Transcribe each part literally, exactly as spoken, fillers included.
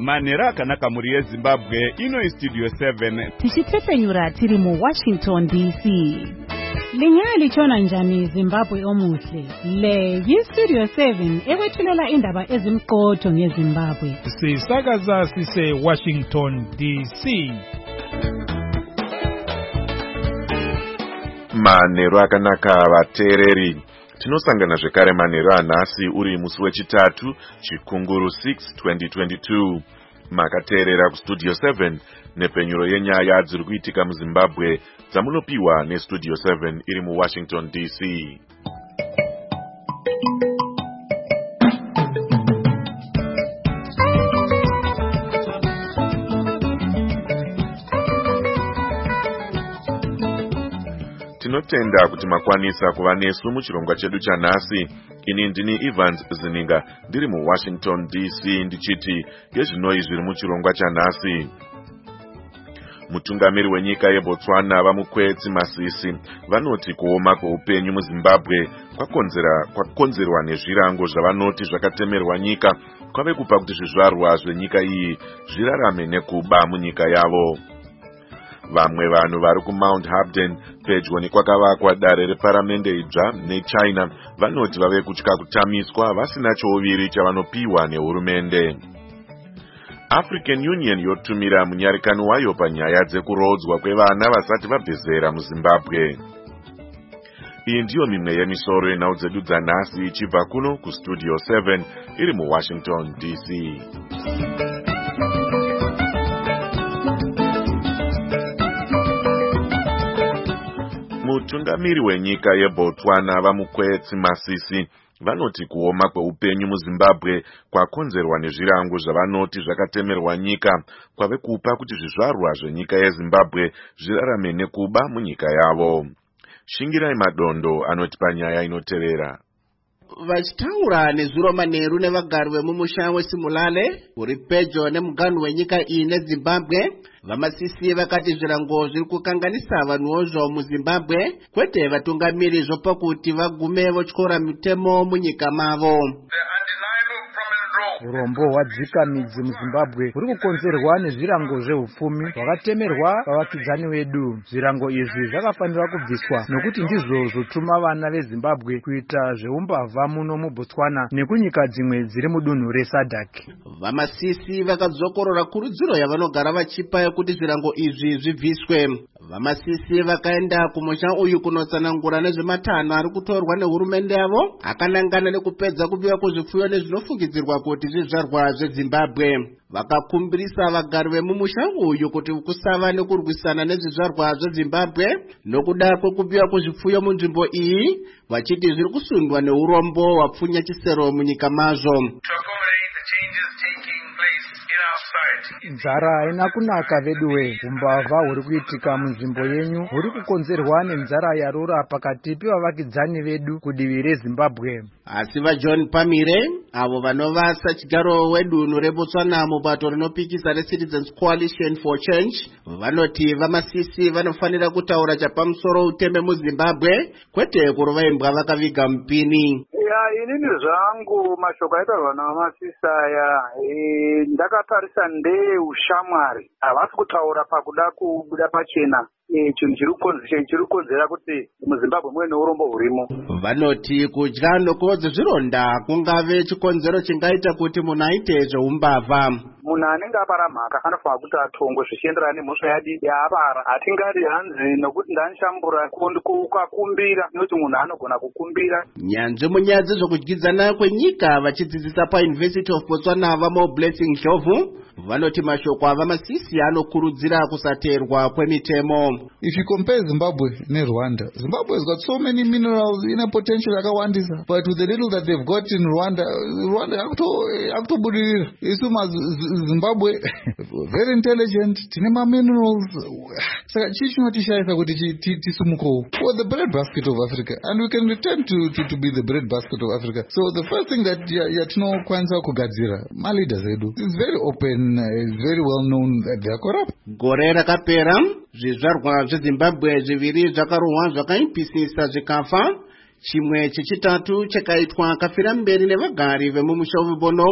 manhero akanaka muri yeZimbabwe. Ino iStudio seven tichitepenyura tiri mu Washington D C. Lingaya lichona njani Zimbabwe omuhle. Le yiStudio seven ekwethulela indaba ezimqotho ngeZimbabwe. Sisakaza sise Washington D C. Manhero akanaka vateereri. Tinosangana zvekare manhero anhasi uri musi wechitatu Chikunguru six twenty twenty-two. Makateerera kuStudio seven nepenyuro yenyaya dziri kuitika muZimbabwe dzamunopiwa neStudio seven iri muWashington D C. Tinotenda kuti makwanisa kuva nesu muchirongwa chedu chanhasi. Ini ndini Evans Zininga ndiri muWashington D C ndichiti yezvinoi zviri muchirongwa chanhasi. Mutungamiri wenyika yeBotswana vamukwetsi Masisi vanoti kuoma kweupenyu muZimbabwe kwakonzera kwakonzerwa nezvirango zvavanoti zvakatemerwa nyika kwave kupa kuti zvizvarwa zvenyika iyi zvirarame nekuba munyika yavo. Vamwe vanhu vari kuMount Habden pedyo nekwakavakwa dare reparamende idzva neChina vanoti vave kutya kutamiswa vasina chouviri chavanopiwa nehurumende. African Union yotumira munyarikani wayo panyaya dzekurodzwa kwevana vasati vabve zera muZimbabwe. Iyi ndiyo mimwe yemisoro yenhau dzedu dzanhasi ichibva kuno kuStudio seven iri muWashington D C. Mutungamiri wenyika yeBotswana vamukwetsi Masisi vanoti kuoma kweupenyu muZimbabwe kwakonzerwa nezvirango zvavanoti zvakatemerwa nyika kwave kupa kuti zvizvarwa zvenyika yeZimbabwe zvirarame nekuba munyika yavo. Shingirai Madondo anoti panyaya inotevera. Vachitaura nezuro manheru nevagari vemumusha weSimulale uri pedyo nemuganhu wenyika iyi neZimbabwe, vaMasisi vakati zvirango zviri kukanganisa vanhuwo muZimbabwe kwete vatungamiri zvopakuti vagume votyora mitemo munyika mavo. Urombo hwadzika midzi muZimbabwe huri kukonzerwa nezvirango zveupfumi hwakatemerwa vavakidzani vedu. Zvirango izvi zvakafanira kubviswa nokuti ndizvo zvotuma vana veZimbabwe kuita zveumbavha muno muBotswana nekunyika dzimwe dziri mudunhu reSADC. VaMasisi vakadzokorora kurudziro yavanogara vachipa yekuti zvirango izvi zvibviswe. VaMasisi vakaenda kumusha uyu kunotsanangura nezvematanho ari kutorwa nehurumende yavo akanangana nekupedza kubiwa kwezvipfuyo nezvinofungidzirwa kuti zvizvarwa zveZimbabwe. Vakakumbirisa vagari vemumusha uyu kuti kusava nekurwisana nezvizvarwa zveZimbabwe nokuda kwekubiwa kwezvipfuyo munzvimbo iyi, vachiti zviri kusundwa neurombo hwapfunya chisero munyika mazvo. Nzara haina kunaka veduwe. Umbavha huri kuitika munzvimbo yenyu huri kukonzerwa nenzara yarura pakati pevavakidzani vedu kudivi reZimbabwe. Asi vaJohn Pamire avo vanovasa chigaro wedunhu reBotswana mubato rinopikisa reCitizens Coalition for Change vanoti vaMasisi vanofanira kutaura chapamusoro uteme muZimbabwe kwete kurovaimbwa vakaviga mupini. Ya inini zvangu mashoko aitarwa navaMasisi aya e, ndakatarisa ndeushamwari havasi kutaura pakuda kubuda pachena chinhu chiri kukonzera kuti muZimbabwe muve neurombo hurimo. Vanoti kudya nokodza zvironda kungave chikonzero chingaita kuti munhu aite zveumbavha. Munhu anenge apara mhaka anofanira kuti atongwe zvichienderana nemhosva yadi yaapara. Hatingati hanzi nokuti ndanishambura ukakumbira nokuti munhu anogona kukumbira. Nyanzvi munyaya dzezvokudyidzana kwenyika vachidzidzisa paUniversity of Botswana vamo Blessing Ndlovu vanoti mashoko avaMasisi anokurudzira kusateerwa kwemitemo. If you compare Zimbabwe and Rwanda, Zimbabwe has got so many minerals in a potential yakawandisa, but with the little that they've got in Rwanda, Rwanda akutobudirira. Isuma Zimbabwe very intelligent, tinema minerals. Saka chichi chinotishayisa kuti tisumuko. For the breadbasket of Africa, and we can return to to, to be the breadbasket of Africa. So the first thing that yatinokwanisa kugadzira maleaders edu is very open, is very well known that they are corrupt. Gore rakapera zvizvarwa zveZimbabwe zviviri zvakarohwa zvakaipisisa zvikafa, chimwe chechitatu chakaitwa kafira mberi nevagari vemumusha weBono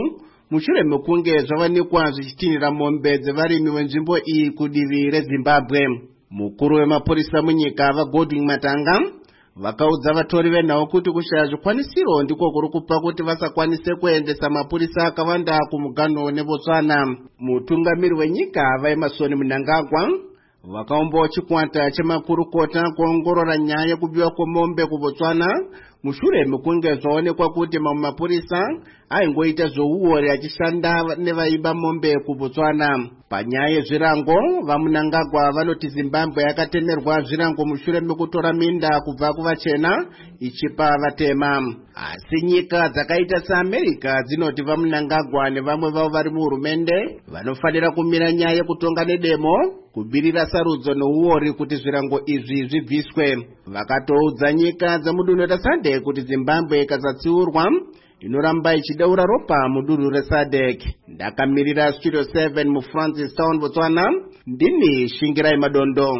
mushure mekunge zvavanikwa zvichitinhira mombe dzevarimi venzvimbo iyi kudivi reZimbabwe. Mukuru wemapurisa munyika vaGodwin Matanga vakaudza vatori venhau kuti kushaya zvikwanisiro ndiko kuri kupa kuti vasakwanise kuendesa mapurisa akawanda kumuganho neBotswana. Mutungamiri wenyika vaEmmerson Mnangagwa vakaumbawo chikwata chemakurukota kuongorora nyaya yekubiwa kwemombe kuBotswana mushure mekunge zvaonekwa kuti mamwe mapurisa aingoita zvouori achishanda nevaiba mombe kuBotswana. Panyaya yezvirango, vaMnangagwa vanoti Zimbabwe yakatemerwa zvirango mushure mekutora minda kubva kuvachena ichipa vatema. Asi nyika dzakaita seAmerica dzinoti vaMnangagwa nevamwe vavo vari muhurumende vanofanira kumira nyaya yekutonga nedemo kubirira sarudzo nouori kuti zvirango izvi zvibviswe. Vakatoudza nyika dzemudunhu reSADC kuti Zimbabwe ikasatsiurwa inoramba ichideura ropa mudunhu reSADC. Ndakamirira Studio seven muFrancis Town, Botswana, ndini Shingirai Madondo.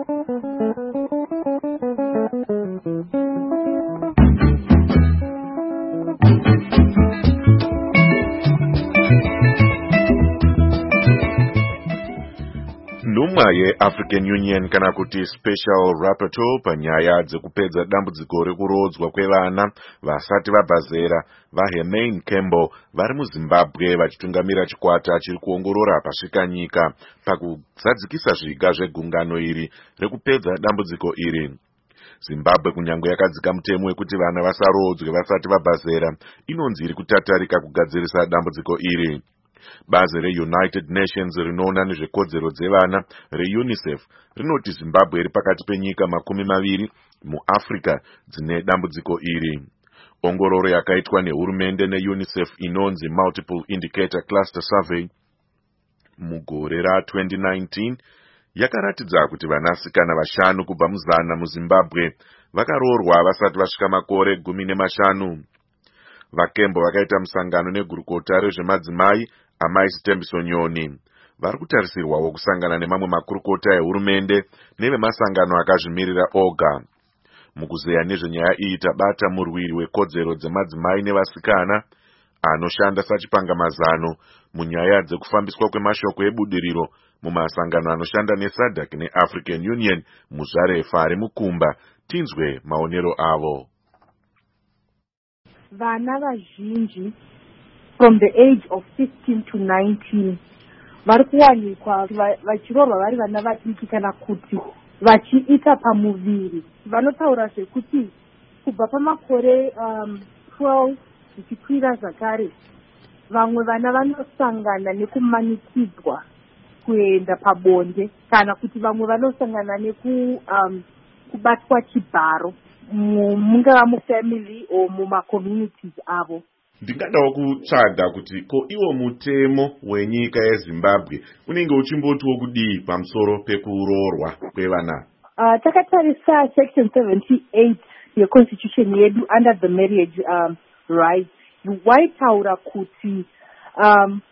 Nhumwa yeAfrican Union kana kuti Special Rapporteur panyaya dzekupedza dambudziko rekurodzwa kwevana vasati vabva zera vaHermaine Kembo vari muZimbabwe vachitungamira chikwata chiri kuongorora pasvikanyika pakuzadzikisa zviga zvegungano iri rekupedza dambudziko iri. Zimbabwe kunyange yakadzika mutemo wekuti vana vasarodzwe vasati vabva zera, inonzi iri kutatarika kugadzirisa dambudziko iri. Bazi reUnited Nations rinoona nezvekodzero dzevana reUNICEF rinoti Zimbabwe iri pakati penyika makumi maviri muAfrica dzine dambudziko iri. Ongororo yakaitwa nehurumende neUNICEF inonzi Multiple Indicator Cluster Survey mugore ra twenty nineteen yakaratidza kuti vanasikana vashanu kubva muzana muZimbabwe vakaroorwa vasati vasvika makore gumi nemashanu. VaKembo vakaita musangano negurukota rezvemadzimai Amai Sitembiso Nyoni. Vari kutarisirwawo kusangana nemamwe makurukota ehurumende nevemasangano akazvimirira oga. Mukuzeya nezvenyaya iyi tabata murwiri wekodzero dzemadzimai nevasikana anoshanda sachipangamazano munyaya dzekufambiswa kwemashoko ebudiriro mumasangano anoshanda neSADC neAfrican Union muzvarefa ari mukumba. Tinzwe maonero avo. Vana vazhinji from the age of fifteen to nineteen vari kuwanikwa vachiroorwa vari vana vadiki kana kuti vachiita pamuviri. Vanotaura zvekuti kubva pamakore um, twelve zvichikwira zvakare vamwe vana vanosangana nekumanikidzwa kuenda pabonde kana kuti vamwe vanosangana neku um, kubatwa chibharo mungava mufamily o mumacommunities avo. Ndingadawo kutsvaga kuti ko iwo mutemo wenyika yeZimbabwe unenge uchimbotiwo kudii pamusoro pekuroorwa kwevana. Uh, takatarisa section seventy-eight yeconstitution yedu under the marriage um, rights waitaura kuti um,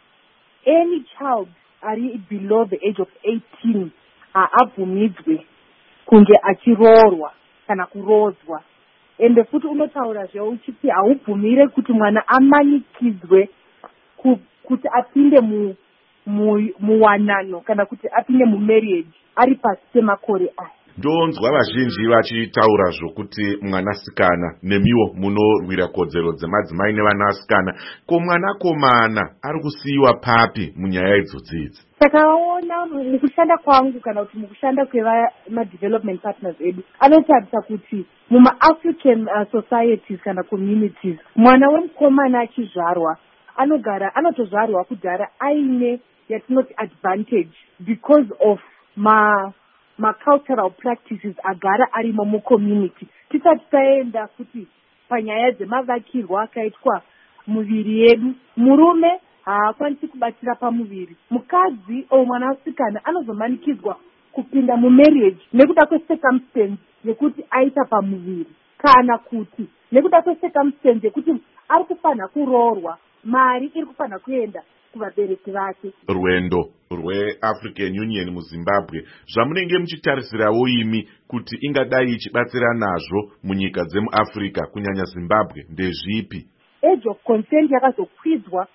any child ari below the age of eighteen haabvumidzwe kunge achiroorwa kana kurodzwa. Ende futi unotaura zve uchiti haubvumire kuti mwana amanikidzwe ku, kuti apinde mu, mu, muwanano kana kuti apinde mumarriage ari pasi pemakore aya. Ndonzwa vazhinji vachitaura zvokuti mwanasikana nemiwo munorwira kodzero dzemadzimai nevanasikana ko mwanakomana ari kusiyiwa papi munyaya idzodzidzi. Takaona mukushanda kwangu kana kuti mukushanda kwema-development partners edu anotarisa kuti muma-African uh, societies kana communities mwana wemukomana achizvarwa anogara anotozvarwa kudhara aine yatinoti advantage because of ma ma-cultural practices agara arimo mucommunity. Tisati taenda kuti panyaya dzemavakirwa akaitwa muviri yedu, murume haakwanisi kubatira pamuviri. Mukadzi o mwanasikana anozomanikidzwa kupinda mumarriage nekuda kwecircumstance yekuti aita pamuviri kana kuti nekuda kwecircumstance yekuti ari kufanha kuroorwa, mari iri kufanha kuenda kuvabereki vake. Rwendo rweAfrican Union muZimbabwe zvamunenge muchitarisirawo imi kuti ingadai ichibatsira nazvo munyika dzemuAfrica kunyanya Zimbabwe ndezvipi? Age of consent yakazokwidzwa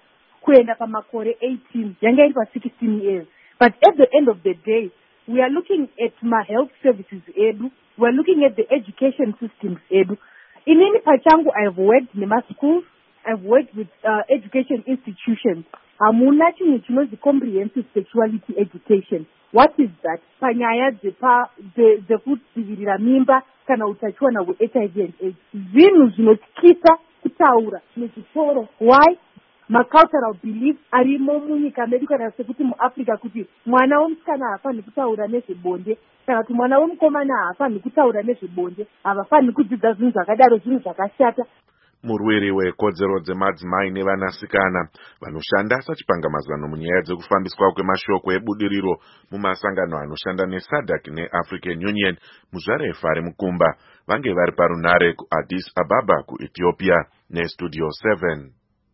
kuenda pamakore eighteen yanga iri pa-sixteen years. But at the end of the day, we are looking at my health services edu, we are looking at the education systems edu. Inini pachangu, I have worked in my schools, I've worked with uh, education institutions. Hamuna chinhu chinonzi comprehensive sexuality education. What is that? Panyaya dzekudzivirira mimba kana utachiwana hwe-H I V and AIDS. Zvinhu zvinotyisa kutaura muzvitoro. Why? Ma-cultural belief arimo munyika medu kana sekuti muAfrica kuti mwana womusikana hafaniri kutaura nezvebonde kana kuti mwana womukomana hafaniri kutaura nezvebonde, havafaniri kudzidza zvinhu zvakadaro, zvinhu zvakashata. Murwiri wekodzero dzemadzimai nevanasikana vanoshanda sachipangamazano munyaya dzekufambiswa kwemashoko ebudiriro mumasangano anoshanda neSADC neAfrican Union muzvarefa remukumba vange vari parunare kuAddis Ababa kuEthiopia neStudio seven.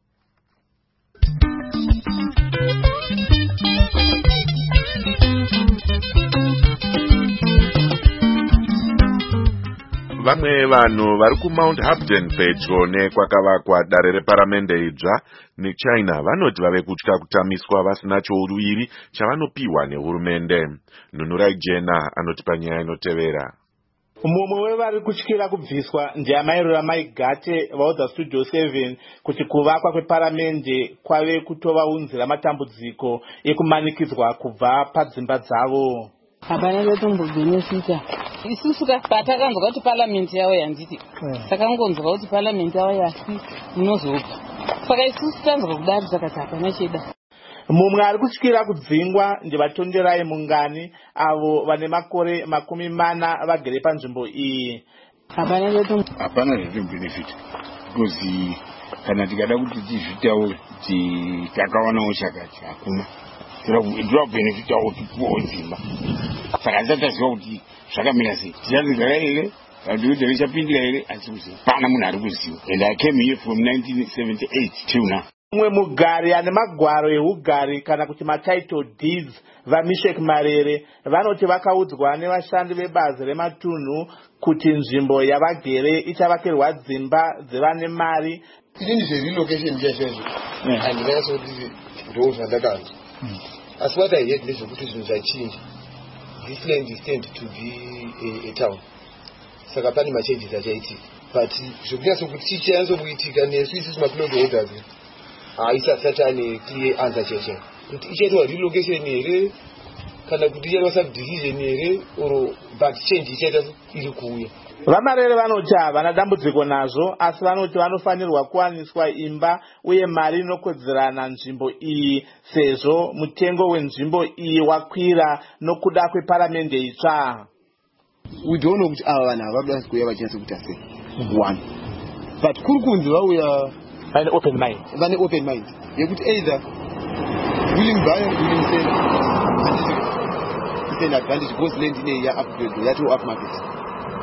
Vamwe vanhu vari kuMount Hapden pedyo nekwakavakwa dare reparamende idzva neChina vanoti vave kutya kutamiswa vasina chouruviri chavanopiwa nehurumende. Nunurai Jena anoti panyaya inotevera. Mumwe wevari kutyira kubviswa ndiamai Ramai Gate vaudza Studio seven kuti kuvakwa kweparamende kwave kutovaunzira matambudziko ekumanikidzwa kubva padzimba dzavo. Hapana ndotombogwinyisisa. Isusu patakanzwa kuti parliament yavo yanditi. Takangonzwa kuti parliament yavo yasi inozopa. Saka isusu tanzwa kudari takati hapana cheda. Mumwe ari kutyira kudzingwa ndivatongerai mungani avo vane makore makumi mana vagere panzvimbo iyi. Hapana ndoto hapana zvebenefit. Because kana tikada kuti tizvitawo takawanawo chakati hakuna. Ndira benefit yawo tipuwa dzimba. Saka ndataziva kuti zvakamira sei. Tichazigara here, vadhudhu richapindira here, asi pana munhu ari kuziva. And I came here from nineteen seventy-eight till now. Mumwe mugari ane magwaro ehugari kana kuti matitle deeds vaMishek Marere vanoti vakaudzwa nevashandi vebazi rematunhu kuti nzvimbo yavagere ichavakirwa dzimba dzevane mari. Ini zverelocation chazvo handinasa kuti ndo zvandakanzwa. As what I heard ndezvekuti zvinhu zvachinja. This land is tend to be a, a town. Saka pane machanges achaitika. But zvokunyatso kuti chichanzo kuitika nesu isusu maplot holders haisasati ane clear answer cheche. Kuti ichaitwa relocation here kana kuti ichaitwa subdivision here or but change ichaita iri kuuya. VaMarere vanoti havana dambudziko nazvo asi vanoti vanofanirwa kuwaniswa imba uye mari inokodzerana nzvimbo iyi sezvo mutengo wenzvimbo iyi wakwira nokuda kweparamende itsva. We don't know kuti ava vanhu havabasa kuuya vachinatsa kuita sei. One. But kuri kunzi vauya vane open mind. Vane open mind yekuti either willing buyer willing seller. It's an advantage because land ine ya-upgrade yato up market.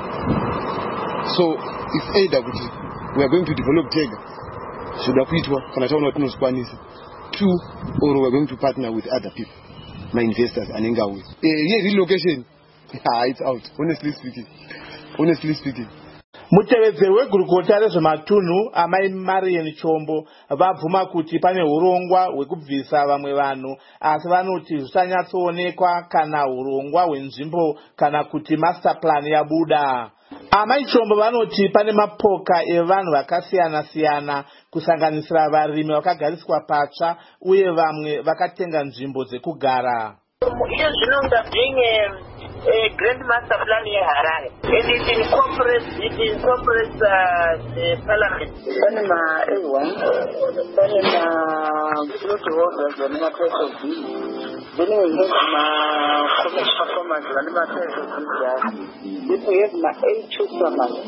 So if either we are going to develop Tega, should have kuitwa kana taona kuti tinozikwanisa. Two, or we are going to partner with other people, my investors anenga we. Eh, relocation. Ah, it's out. Honestly speaking. Honestly speaking. Mutevedzeri wegurukota rezvematunhu amai Marian Chombo vabvuma kuti pane urongwa hwekubvisa vamwe vanhu asi vanoti zvisanyatsoonekwa kana urongwa hwenzvimbo kana kuti master plan yabuda. Amai Chombo vanoti pane mapoka evanhu vakasiyana siyana kusanganisira varimi vakagariswa patsva uye vamwe vakatenga nzvimbo dzekugara. Iyo zvinonga bhinge a grand master plan yeHarare and it incorporates it incorporates uh, the parliament. Pane ma A one, pane ma plot holders vane ma title deed, then we have ma commercial performers vane ma title deed, then we have ma A two farmers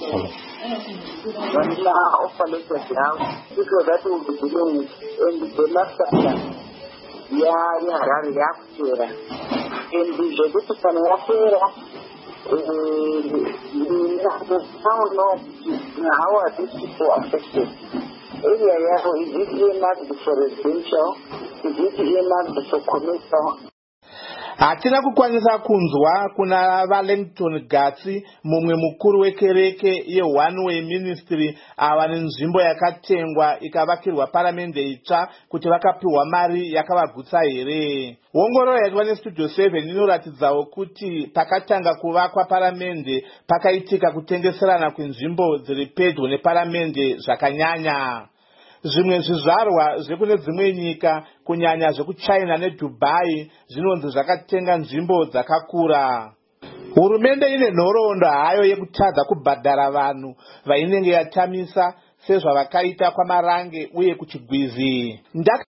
vane ma offer letters house. This was that will be dealing with and the master plan ya yeHarare yakutera. And the Jesuitian warfare, we don't know how are these people affected. Area is it earmarked for residential? Is it earmarked for commercial? hatina kukwanisa kunzwa kuna Wellington Gatsi, mumwe mukuru wekereke ye-One Way Ministry, ava nenzvimbo yakatengwa ikavakirwa paramende itsva kuti vakapiwa mari yakavagutsa here. Ongororo yaitwa neStudio seven inoratidzawo kuti pakatanga kuvakwa paramende pakaitika kutengeserana kwenzvimbo dziri pedyo neparamende zvakanyanya. Zvimwe zvizvarwa zvekune dzimwe nyika kunyanya zvekuChina neDubai zvinonzi zvakatenga nzvimbo dzakakura. Hurumende ine nhoroondo hayo yekutadza kubhadhara vanhu vainenge yatamisa sezvavakaita kwaMarange uye kuChigwizi. Ndaka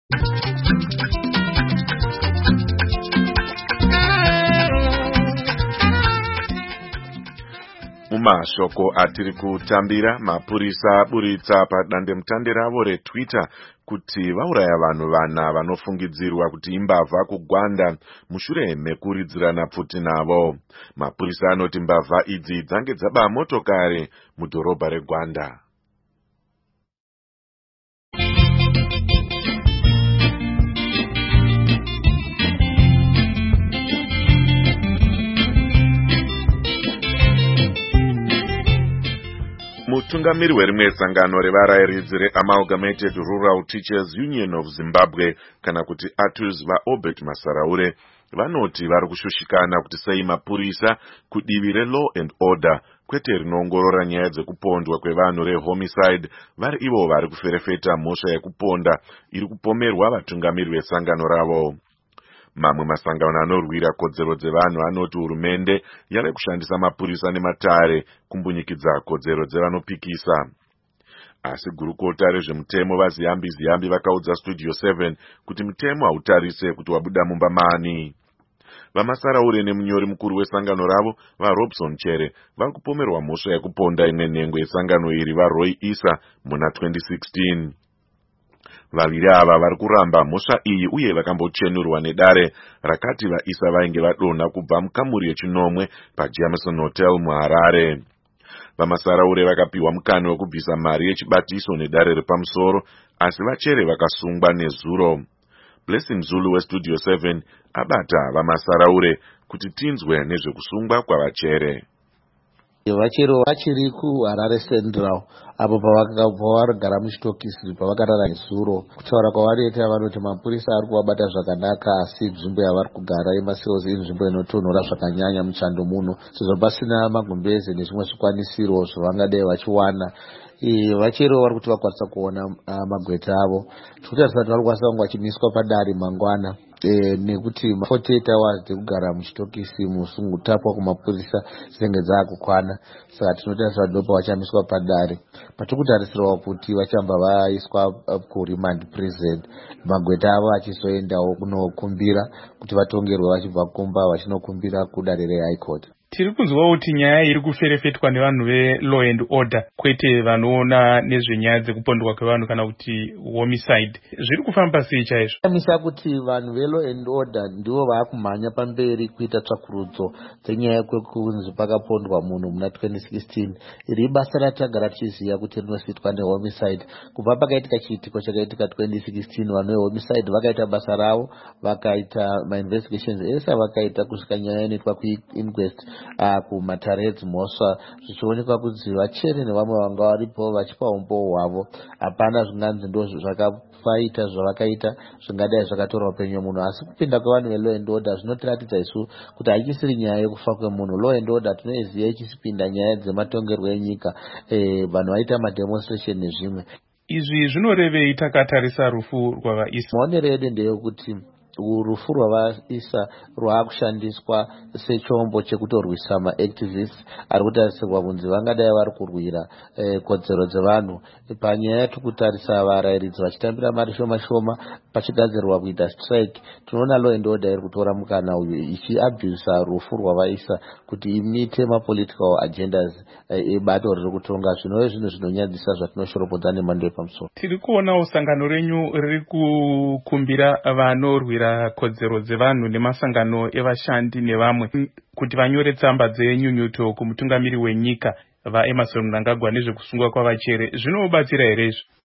mumashoko atiri kutambira, mapurisa aburitsa padandemutande ravo reTwitter kuti vauraya vanhu vana vanofungidzirwa kuti imbavha kuGwanda mushure mekuridzirana pfuti navo. Mapurisa anoti mbavha idzi dzange dzaba motokari mudhorobha reGwanda. Mutungamiri werimwe sangano revarayiridzi reAmalgamated Rural Teachers Union of Zimbabwe kana kuti A T U Z vaObert Masaraure vanoti vari kushushikana kuti sei mapurisa kudivi reLaw and Order kwete rinoongorora nyaya dzekupondwa kwevanhu rehomicide vari ivo vari kuferefeta mhosva yekuponda iri kupomerwa vatungamiri vesangano ravo. Mamwe masangano anorwira kodzero dzevanhu anoti hurumende yave kushandisa mapurisa nematare kumbunyikidza kodzero dzevanopikisa. Asi gurukota rezvemutemo vaZiyambi Ziyambi vakaudza Studio seven kuti mutemo hautarise kuti wabuda mumba mani. Vamasaraure nemunyori mukuru wesangano ravo vaRobson Chere vari kupomerwa mhosva yekuponda imwe nhengo yesangano iri vaRoy Issa muna twenty sixteen. Vaviri ava vari kuramba mhosva iyi uye vakambochenurwa nedare rakati vaIssa vainge vadonha kubva mukamuri yechinomwe paJameson Hotel muHarare. Vamasaraure vakapiwa mukana wekubvisa mari yechibatiso nedare repamusoro, asi vaChere vakasungwa nezuro. Blessing Zulu weStudio seven abata vamasaraure kuti tinzwe nezvekusungwa kwavaChere. Vachero vachiri kuHarare Central apo pavarigara muchitokisi pavakarara nezuro. Kutaura kwavariita vanoti mapurisa ari kuvabata zvakanaka, asi nzvimbo yavari kugara yemasales inzvimbo inotonhora zvakanyanya muchando muno, sezvo pasina magumbeze nezvimwe zvikwanisiro zvavangadai vachiwana. Vachero vari kuti vakwanisa kuona magweta avo. Tikutarisa kuti vari kukwanisa kunge vachimiswa padare mangwana nekuti forty-eight hours dzekugara muchitokisi musungutapwa kumapurisa dzinenge dzakukwana. Saka tinotarisa dopa vachamiswa padare. Patikutarisirawo kuti vachamba vaiswa kuremand prison, magweta avo achizoendawo kunokumbira kuti vatongerwe vachibva kumba vachinokumbira kudare reHigh Court. Tiri kunzwawo kuti nyaya iri kuferefetwa nevanhu veLaw and Order kwete vanoona nezvenyaya dzekupondwa kwevanhu kana kuti homicide. Zviri kufamba sei chaizvo? Amisa kuti vanhu veLaw and Order ndivo vaakumhanya pamberi kuita tsvakurudzo dzenyaya kwekunzi pakapondwa munhu muna twenty sixteen. Iri basa ratagara tichiziva kuti rinoitwa nehomicide. Kubva pakaitika chiitiko chakaitika twenty sixteen, vanhu vehomicide vakaita basa ravo, vakaita mainvestigations ese vakaita kusvika nyaya inoitwa kuinquest Uh, kumatare edzimhosva zvichionekwa kuti vaChere nevamwe vanga varipo vachipa umbowo hwavo. Hapana zvinganzi ndo zvakafaita zvavakaita zvingadai zvakatora upenyu hwemunhu, asi kupinda kwevanhu veLaw and Order zvinotiratidza isu kuti haichisiri nyaya yekufa kwemunhu. Law and Order tinoiziva ichipinda nyaya dzematongerwo enyika, eh, vanhu vaita mademonstration nezvimwe. Izvi zvinorevei takatarisa rufu rwavaIssa? Maonero edu ndeyekuti rufu rwavaIssa rwaakushandiswa sechombo chekutorwisa maactivists ari kutarisirwa kunzi vangadai vari kurwira eh, kodzero dzevanhu. Panyaya yatikutarisa varayiridzi vachitambira mari shoma shoma pachigadzirwa kuita strike, tinoona Law and Order iri kutora mukana uyu ichiabhusa rufu rwavaIssa kuti imite mapolitical agendas ebato eh, riri kutonga. Zvinove zvinhu zvinonyadzisa zvatinoshorobodza nemhando yepamusoro. Tiri kuonawo sangano renyu riri kukumbira vanorwira kodzero dzevanhu nemasangano evashandi nevamwe kuti vanyore tsamba dzenyunyuto kumutungamiri wenyika vaEmmerson Mnangagwa nezvekusungwa kwavaChere. Zvinobatsira here izvo?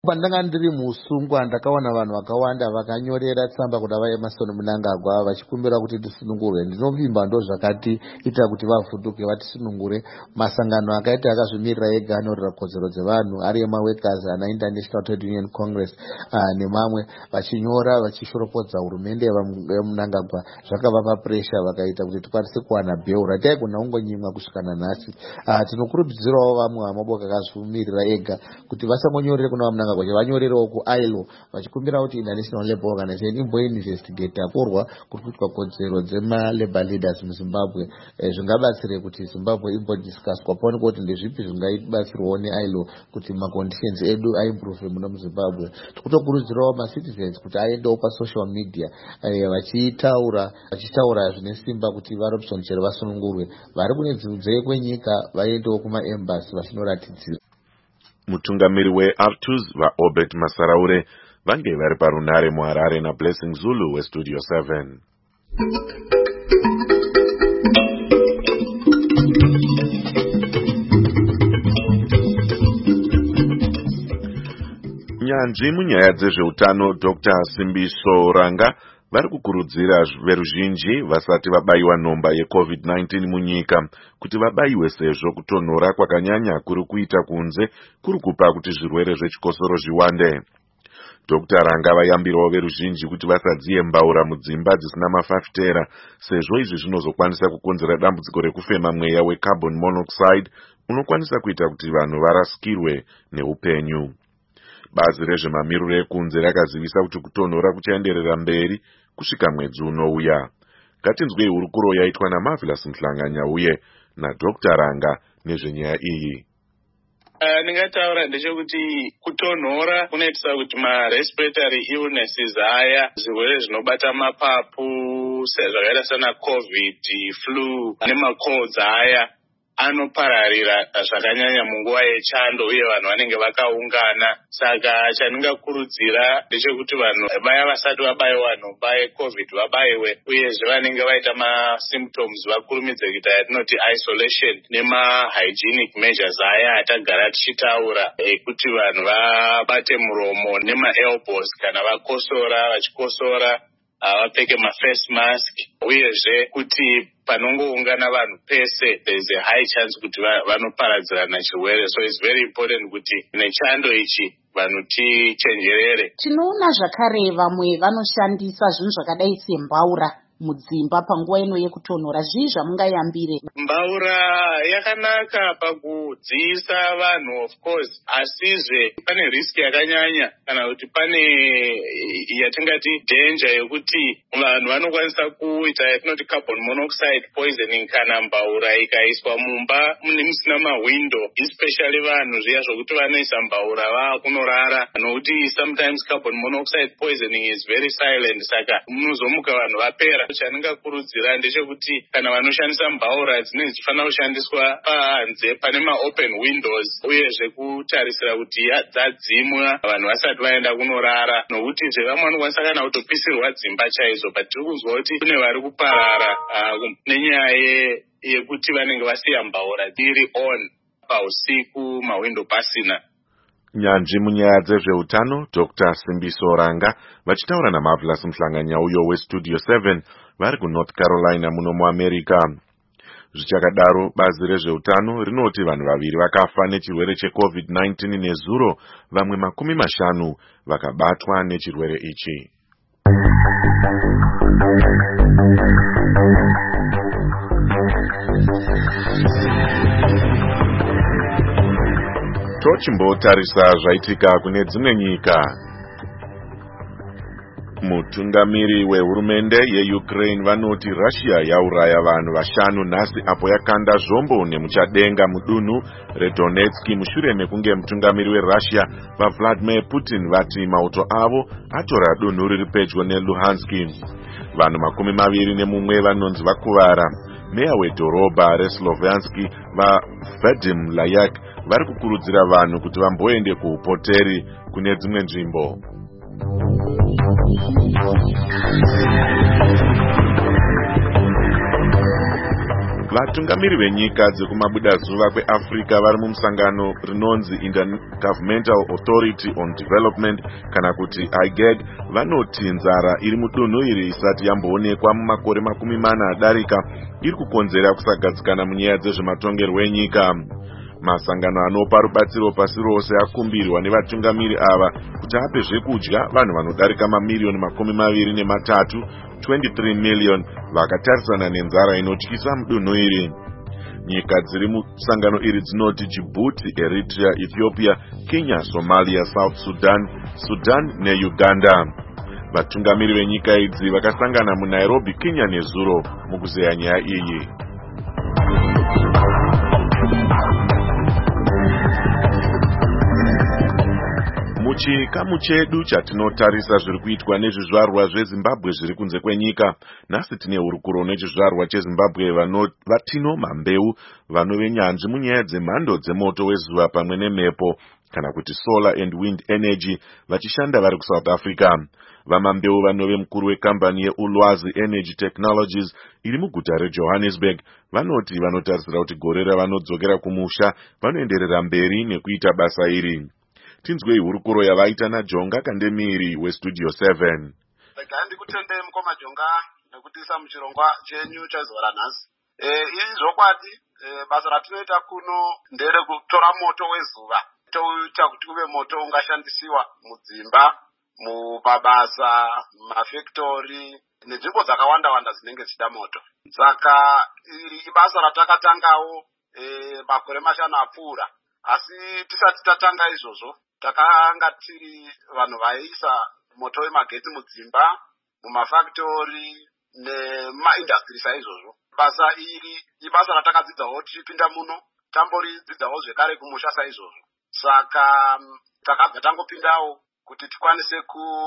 Pandanga ndiri musungwa ndakaona vanhu vakawanda vakanyorera tsamba kuna vaEmerson Mnangagwa vachikumbira kuti tisunungurwe. Ndinovimba ndo zvakati ita kuti vavhunduke vatisunungure. Masangano akaita akazvimirira ega anorera kodzero dzevanhu ari emaworkers ana International Trade Union Congress uh, nemamwe vachinyora vachishorofodza hurumende yaMnangagwa zvakavapa pressure vakaita kuti tikwanise kuwana bail rataigona kungonyimwa kusvikana nhasi. Uh, tinokurudzirawo vamwe vamaboka akazvimirira ega kuti vasangonyorere kuna vaMnangagwa vanyorerewo kuI L O vachikumbira kuti International Labour Organization imboinvestigate kurwa kurikuitwa kodzero dzema-labor leaders muZimbabwe. Eh, zvingabatsire kuti Zimbabwe imbodiscusswa paonekwa kuti ndezvipi zvingaibatsirwawo neI L O kuti maconditions edu aimprove muno muZimbabwe. Tikutokurudzirawo macitizens kuti aendewo pasocial media eh, vachitaura vachitaura zvine simba kuti vaRobson chero vasunungurwe. Vari kune dzimwe kwenyika vaendewo kumaembassy vachinoratidzira. Mutungamiri weArtus vaObert Masaraure vange vari parunare muHarare naBlessing Zulu weStudio seven. Nyanzvi munyaya dzezveutano Doctor Simbiso Ranga vari kukurudzira veruzhinji vasati vabaiwa nhomba yeCovid nineteen munyika kuti vabaiwe sezvo kutonhora kwakanyanya kuri kuita kunze kuri kupa kuti zvirwere zvechikosoro zviwande. Doctor Ranga vayambirawo veruzhinji kuti vasadziye mbaura mudzimba dzisina mafafitera sezvo izvi zvinozokwanisa kukonzera dambudziko rekufema mweya wecarbon monoxide unokwanisa kuita kuti vanhu varasikirwe neupenyu. Bazi rezvemamiriro ekunze rakazivisa kuti kutonhora kuchaenderera mberi kusvika mwedzi unouya. Ngatinzwei hurukuro yaitwa naMarvelous Mhlanganya uye naDoctor Ranga nezvenyaya iyi. Uh, ndingataura ndechekuti kutonhora kunoitisa kuti ma-respiratory illnesses aya zvirwere zvinobata mapapu zvakaita sana covid, flu nemacolds aya anopararira zvakanyanya munguva yechando uye vanhu vanenge vakaungana. Saka chandingakurudzira ndechekuti vanhu vaya vasati vabaiwa nhomba yeCovid vabaiwe uyezve vanenge vaita masymptoms vakurumidze kuita yatinoti isolation nema-hygienic measures aya atagara tichitaura ekuti vanhu vabate muromo nema-elbows kana vakosora vachikosora vapfeke ma-face mask uyezve kuti panongoungana vanhu pese there is a high chance kuti vanoparadzirana chirwere. So it's very important kuti nechando ichi vanhu tichenjerere. Tinoona zvakare vamwe vanoshandisa zvinhu zvakadai sembaura mudzimba panguva ino yekutonhora. Zvii zvamungayambire? Mbaura yakanaka pakudziisa vanhu of course, asizve pane risk yakanyanya kana kuti pane yatingati danger yekuti vanhu vanokwanisa kuita yatinoti carbon monoxide poisoning kana mbaura ikaiswa mumba mune musina mawindow, especially vanhu zviya zvokuti vanoisa mbaura vakunorara, nokuti sometimes carbon monoxide poisoning is very silent, saka munozomuka vanhu vapera. Chandingakurudzira ndechekuti kana vanoshandisa mbaura dzinenge dzichifanira kushandiswa panze pane ma-open windows uyezve kutarisira kuti dzadzimwa vanhu vasati vaenda kunorara, nokuti zvevamwe vanokwanisa kana kutopisirwa dzimba chaizvo. But tiri kunzwa kuti kune vari kuparara uh, nenyaya yekuti vanenge vasiya mbaura dziri on pausiku, mawindo pasina. Nyanzvi munyaya dzezveutano Doctor Simbiso Ranga vachitaura naMarvelous Mhlanganya uyo weStudio seven vari kuNorth Carolina muno muAmerica. Zvichakadaro bazi rezveutano rinoti vanhu vaviri vakafa nechirwere cheCovid nineteen nezuro, vamwe makumi mashanu vakabatwa nechirwere ichi. Tochimbotarisa zvaitika kune dzimwe nyika. Mutungamiri wehurumende yeUkraine vanoti Russia yauraya vanhu vashanu nhasi apo yakanda zvombo nemuchadenga mudunhu reDonetsk mushure mekunge mutungamiri weRussia vaVladimir Putin vati mauto avo atora dunhu riri pedyo neLuhansk. Vanhu makumi maviri nemumwe vanonzi vakuvara. Meya wedhorobha reSloviansk vaVadim Layak vari kukurudzira vanhu kuti vamboende kuhupoteri kune dzimwe nzvimbo. Vatungamiri venyika dzekumabudazuva kweAfrica vari mumusangano rinonzi Intergovernmental Authority on Development kana kuti I G A D vanoti nzara iri mudunhu iri isati yamboonekwa mumakore makumi mana adarika iri kukonzera kusagadzikana munyaya dzezvematongerwo enyika. Masangano anopa rubatsiro pasi rose akumbirwa nevatungamiri ava kuti ape zvekudya vanhu vanodarika mamiliyoni makumi maviri nematatu twenty-three million vakatarisana nenzara inotyisa mudunhu iri. Nyika dziri musangano iri dzinoti Djibouti, Eritrea, Ethiopia, Kenya, Somalia, South Sudan, Sudan neUganda. Vatungamiri venyika idzi vakasangana muNairobi, Kenya nezuro mukuzeya nyaya iyi. Muchikamu chedu chatinotarisa zviri kuitwa nezvizvarwa zveZimbabwe zviri kunze kwenyika. Nhasi tine hurukuro nechizvarwa cheZimbabwe vatino mambeu vanove nyanzvi munyaya dzemhando dzemoto wezuva pamwe nemhepo kana kuti solar and wind energy vachishanda vari kuSouth Africa. Vamambeu vanove mukuru wekambani yeUlwazi Energy Technologies iri muguta reJohannesburg vanoti vanotarisira kuti gore ravanodzokera kumusha vanoenderera mberi nekuita basa iri. Tinzwei hurukuro yavaita naJonga Kandemiri weStudio seven. Regai ndikutendei mukoma Jonga nekutisa muchirongwa chenyu chezuva ranhasi. Eh izvi zvokwadi basa ratinoita kuno ndere kutora moto wezuva toita kuti uve moto ungashandisiwa mudzimba, mumabasa, mumafactory nenzvimbo dzakawanda wanda dzinenge dzichida moto. Saka iri ibasa ratakatangawo makore mashanu apfuura. Asi tisati tatanga izvozvo takanga tiri vanhu vaiisa moto wemagetsi mudzimba, mumafactory nemaindastri saizvozvo. Basa iri ibasa ratakadzidzawo tichipinda muno, tamboridzidzawo zvekare kumusha saizvozvo. Saka takabva tangopindawo kuti tikwanise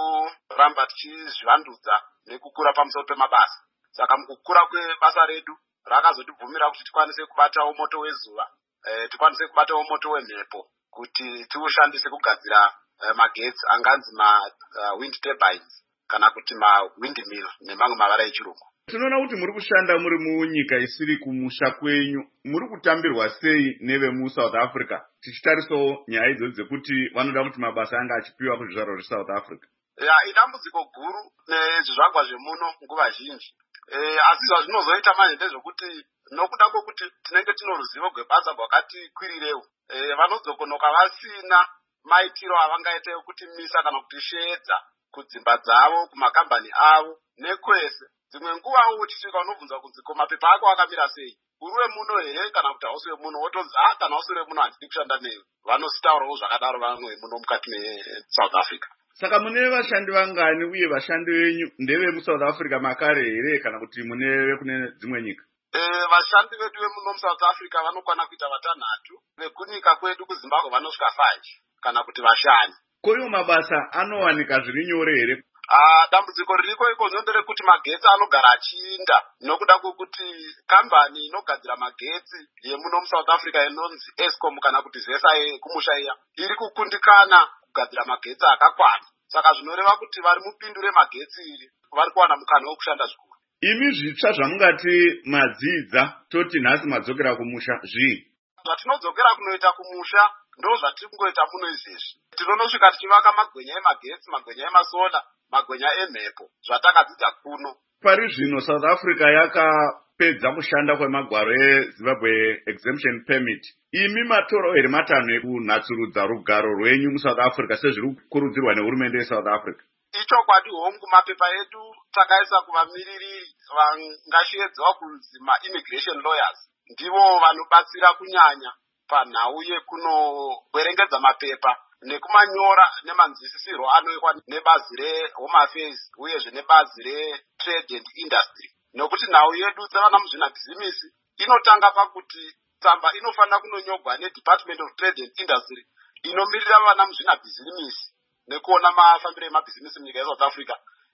kuramba tichizvivandudza nekukura pamusoro pemabasa. Saka mukukura kwebasa redu rakazotibvumira kuti tikwanise kubatawo moto wezuva, eh, tikwanise kubatawo moto wemhepo kuti tiushandise kugadzira uh, magetsi anganzi ma uh, wind turbines kana kuti ma windmill nemamwe mavara echirungu. Tinoona kuti muri kushanda muri munyika isiri kumusha kwenyu, muri kutambirwa sei neve muSouth Africa tichitarisawo nyaya idzo dzekuti vanoda kuti mabasa anga achipiwa kuzvizvarwa zveSouth Africa? Ya, idambudziko guru nezvivakwa zvemuno nguva zhinji. Eh, asi zvazvinozoita manje ndezvokuti nokuda kwokuti tinenge tino ruzivo rwebasa rwakati kwirirewo, e, vanodzokonoka vasina maitiro avangaite kuti misa kana kuti shedza kudzimba dzavo, kumakambani avo nekwese. Dzimwe nguva uchisvika unobvunza kunzi ko mapepa ako akamira sei, uri muno here kana kuti hausi wemuno, wotonzi ah kana hausi wemuno handidi kushanda newe. Vanositaurawo zvakadaro vamwe muno mukati meSouth Africa. Saka mune vashandi vangani uye vashandi venyu ndeve muSouth Africa makare here kana kuti muneve kune dzimwe nyika? Eh, vashandi vedu vemuno muSouth Africa vanokwana kuita vatanhatu, vekunyika kwedu kuZimbabwe vanosvika five kana kuti vashanu. Koyo mabasa anowanika zviri nyore here? Ah, dambudziko ririko iko ndere kuti magetsi anogara achinda nokuda kwokuti kambani inogadzira magetsi yemuno muSouth Africa inonzi Eskom kana kuti Zesa kumusha iya iri kukundikana kugadzira magetsi akakwana. Saka zvinoreva kuti vari mupindu remagetsi iri vari kuwana mukana wekushanda zvikuru. Imi zvitsva zvamungati madzidza toti nhasi madzokera kumusha zvii? Zvatinodzokera kunoita kumusha ndo zvatiri kungoita muno izvezvi. Tinonosvika tichivaka magwenya emagetsi, magwenya emasola, magwenya emhepo zvatakadzidza kuno. Pari zvino South Africa yakapedza kushanda kwemagwaro eZimbabwe exemption permit. Imi matoro here matanho ekunatsurudza rugaro rwenyu muSouth Africa sezviri kukurudzirwa nehurumende yeSouth Africa? Ichokwadi hongu mapepa edu takaisa kuvamiriri vangashiedzwa kunzi ma-immigration lawyers. Ndivo vanobatsira kunyanya panhau yekunoverengedza mapepa nekumanyora nemanzwisisirwo anoitwa nebazi reHome Affairs uyezve nebazi reTrade and Industry. Nokuti nhau yedu dzavana muzvinabhizimisi inotanga pakuti tsamba inofanira kunonyogwa neDepartment of Trade and Industry inomirira vana muzvinabhizimisi nekuona mafambiro emabhizimisi munyika yeSouth Africa.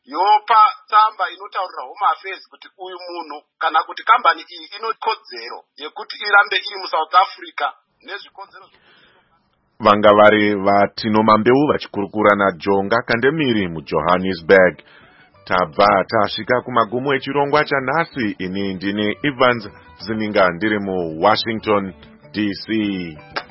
Yopa tsamba inotaurira Home Affairs kuti uyu munhu kana kuti kambani iyi inokodzero yekuti irambe iri muSouth Africa nezvikodzero. Vanga vari vatino mambeu vachikurukura naJonga Kandemiri muJohannesburg. tabva tasvika kumagumo echirongwa chanhasi. Ini ndine Evans Zininga ndiri muWashington D C.